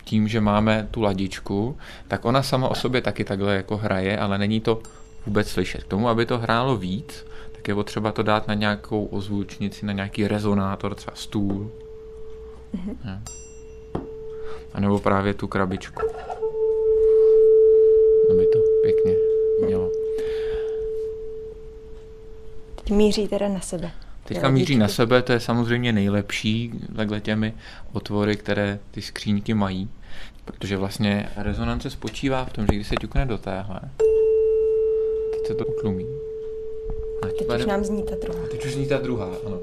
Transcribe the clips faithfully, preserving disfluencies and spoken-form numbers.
tím, že máme tu ladičku, tak ona sama o sobě taky takhle jako hraje, ale není to vůbec slyšet. K tomu, aby to hrálo víc, tak je potřeba to dát na nějakou ozvučnici, na nějaký rezonátor, třeba stůl. Mm-hmm. A nebo právě tu krabičku. Aby to pěkně mělo. Teď míří teda na sebe. Teďka míří na sebe, to je samozřejmě nejlepší takhle těmi otvory, které ty skříňky mají. Protože vlastně rezonance spočívá v tom, že když se ťukne do téhle, teď se to utlumí. A teď už nám zní ta druhá. A teď už zní ta druhá, ano.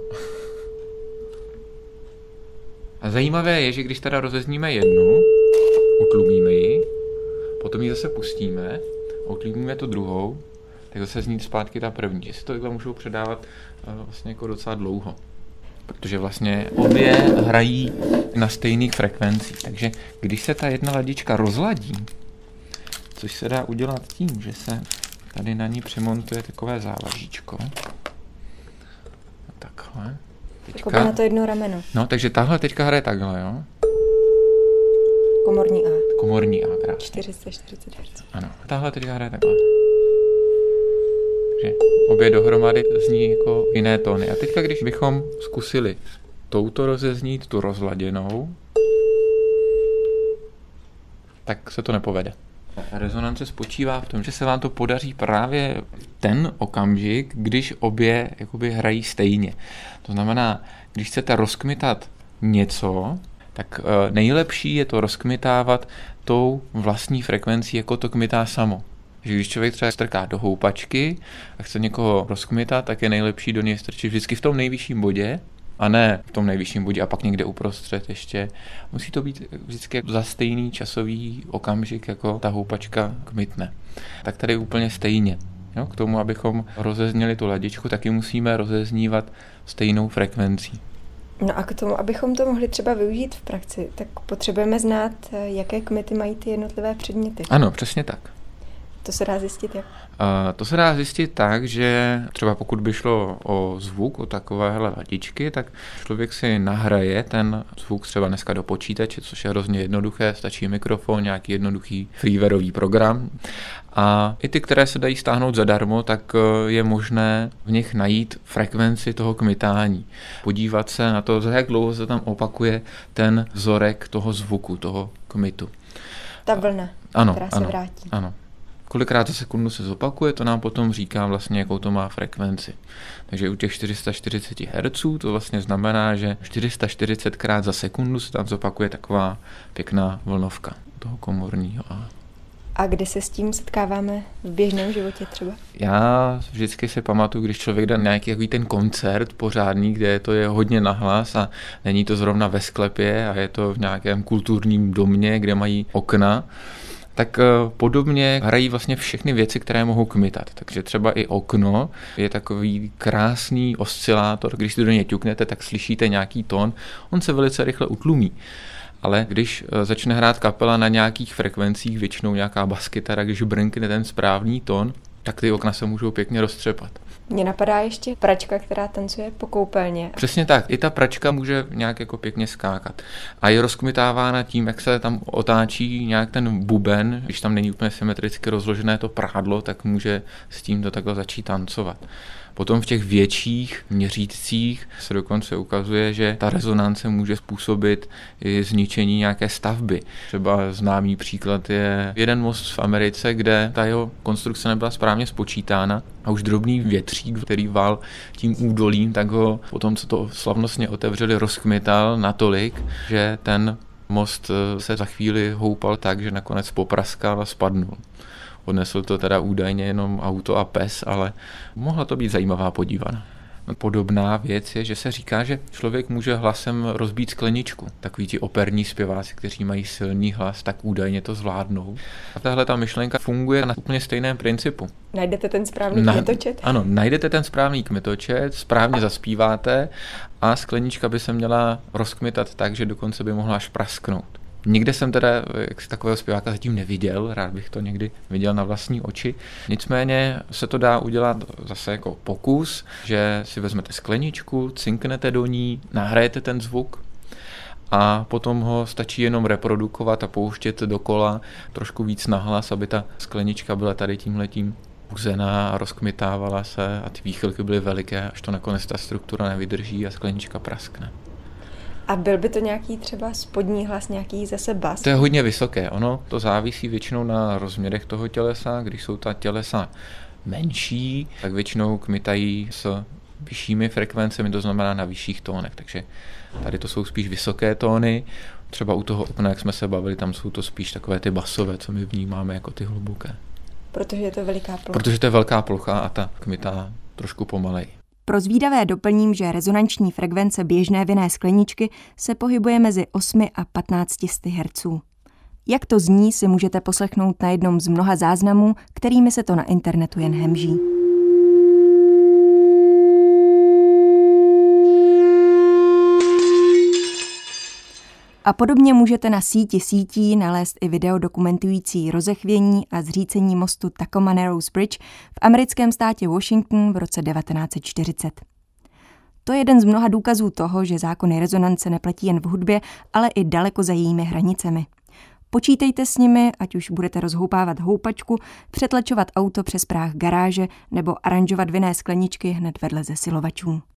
A zajímavé je, že když teda rozezníme jednu, utlumíme ji, potom ji zase pustíme a utlumíme tu druhou, tak zase zní zpátky ta první. Že si to takhle můžou předávat vlastně jako docela dlouho. Protože vlastně obě hrají na stejných frekvencích. Takže když se ta jedna ladička rozladí, což se dá udělat tím, že se tady na ní přimontuje takové závažíčko. Takhle. Teďka, na to jedno rameno. No, takže tahle teďka hraje takhle, jo? Komorní A. Komorní A, krásně. čtyři sta čtyřicet hertzů. Ano, tahle teďka hraje takhle. Takže obě dohromady zní jako jiné tóny. A teďka, když bychom zkusili touto rozeznít tu rozladěnou, tak se to nepovede. Rezonance spočívá v tom, že se vám to podaří právě ten okamžik, když obě jakoby hrají stejně. To znamená, když chcete rozkmitat něco, tak nejlepší je to rozkmitávat tou vlastní frekvencí, jako to kmitá samo. Že když člověk třeba strká do houpačky a chce někoho rozkmitat, tak je nejlepší do něj strčit vždycky v tom nejvyšším bodě, a ne v tom nejvyšším bodě a pak někde uprostřed ještě. Musí to být vždycky za stejný časový okamžik, jako ta houpačka kmitne. Tak tady úplně stejně. Jo? K tomu, abychom rozezněli tu ladičku, taky musíme rozeznívat stejnou frekvencí. No a k tomu, abychom to mohli třeba využít v praxi, tak potřebujeme znát, jaké kmity mají ty jednotlivé předměty. Ano, přesně tak. To se dá zjistit jak? Uh, to se dá zjistit tak, že třeba pokud by šlo o zvuk, o takovéhle ladičky, tak člověk si nahraje ten zvuk třeba dneska do počítače, což je hrozně jednoduché, stačí mikrofon, nějaký jednoduchý freewareový program. A i ty, které se dají stáhnout zadarmo, tak je možné v nich najít frekvenci toho kmitání. Podívat se na to, za jak dlouho se tam opakuje ten vzorek toho zvuku, toho kmitu. Ta vlna, ano, která ano, se vrátí. Ano. Kolikrát za sekundu se zopakuje, to nám potom říká vlastně, jakou to má frekvenci. Takže u těch čtyři sta čtyřicet hertzů to vlastně znamená, že čtyři sta čtyřicet krát za sekundu se tam zopakuje taková pěkná vlnovka toho komorního A. A kdy se s tím setkáváme v běžném životě třeba? Já vždycky si pamatuju, když člověk dá nějaký takový ten koncert pořádný, kde to je hodně nahlas a není to zrovna ve sklepě a je to v nějakém kulturním domě, kde mají okna, tak podobně hrají vlastně všechny věci, které mohou kmitat. Takže třeba i okno je takový krásný oscilátor, když si do něj ťuknete, tak slyšíte nějaký tón, on se velice rychle utlumí. Ale když začne hrát kapela na nějakých frekvencích, většinou nějaká baskytara, když brnkne ten správný tón, tak ty okna se můžou pěkně roztřepat. Mně napadá ještě pračka, která tancuje po koupelně. Přesně tak. I ta pračka může nějak jako pěkně skákat. A je rozkmitávána tím, jak se tam otáčí nějak ten buben, když tam není úplně symetricky rozložené to prádlo, tak může s tím to takhle začít tancovat. Potom v těch větších měřítcích se dokonce ukazuje, že ta rezonance může způsobit i zničení nějaké stavby. Třeba známý příklad je jeden most v Americe, kde ta jeho konstrukce nebyla správně spočítána a už drobný větřík, který vál tím údolím, tak ho potom, co to slavnostně otevřeli, rozkmital natolik, že ten most se za chvíli houpal tak, že nakonec popraskal a spadnul. Odnesl to teda údajně jenom auto a pes, ale mohla to být zajímavá podívaná. Podobná věc je, že se říká, že člověk může hlasem rozbít skleničku. Takoví ti operní zpěváci, kteří mají silný hlas, tak údajně to zvládnou. A tahle ta myšlenka funguje na úplně stejném principu. Najdete ten správný na, kmitočet? Ano, najdete ten správný kmitočet, správně zaspíváte a sklenička by se měla rozkmitat tak, že dokonce by mohla až prasknout. Nikde jsem teda jak takového zpěváka zatím neviděl, rád bych to někdy viděl na vlastní oči. Nicméně se to dá udělat zase jako pokus, že si vezmete skleničku, cinknete do ní, nahrajete ten zvuk a potom ho stačí jenom reprodukovat a pouštět dokola trošku víc nahlas, aby ta sklenička byla tady tímhletím uzená a rozkmitávala se a ty výchylky byly veliké, až to nakonec ta struktura nevydrží a sklenička praskne. A byl by to nějaký třeba spodní hlas, nějaký zase bas? To je hodně vysoké, ono to závisí většinou na rozměrech toho tělesa, když jsou ta tělesa menší, tak většinou kmitají s vyššími frekvencemi, to znamená na vyšších tónech, takže tady to jsou spíš vysoké tóny, třeba u toho okna, jak jsme se bavili, tam jsou to spíš takové ty basové, co my vnímáme jako ty hluboké. Protože je to veliká plocha. Protože to je velká plocha a ta kmitá trošku pomalej. Pro zvídavé doplním, že rezonanční frekvence běžné vinné skleničky se pohybuje mezi osmi a patnácti sty hertzů. Jak to zní, si můžete poslechnout na jednom z mnoha záznamů, kterými se to na internetu jen hemží. A podobně můžete na síti sítí nalézt i video dokumentující rozechvění a zřícení mostu Tacoma Narrows Bridge v americkém státě Washington v roce devatenáct set čtyřicet. To je jeden z mnoha důkazů toho, že zákony rezonance neplatí jen v hudbě, ale i daleko za jejími hranicemi. Počítejte s nimi, ať už budete rozhoupávat houpačku, přetlačovat auto přes práh garáže nebo aranžovat vinné skleničky hned vedle zesilovačů.